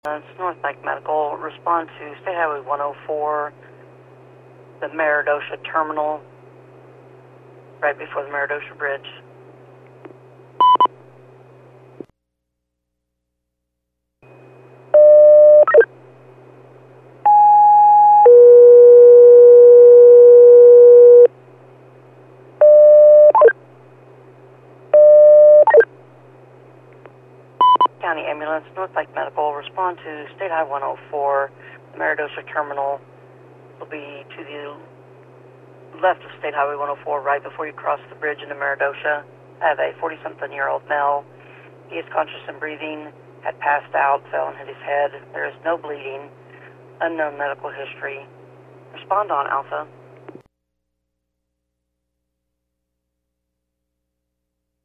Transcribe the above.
It's North Bank Medical. Respond to State Highway 104, the Meridosha Terminal, right before the Meridosha Bridge. County Ambulance, North Bank Medical. Respond to State Highway 104, the Meridosha Terminal. Will be to the left of State Highway 104, right before you cross the bridge into Meridosha. I have a 40-something-year-old male. He is conscious and breathing, had passed out, fell and hit his head. There is no bleeding, unknown medical history. Respond on Alpha.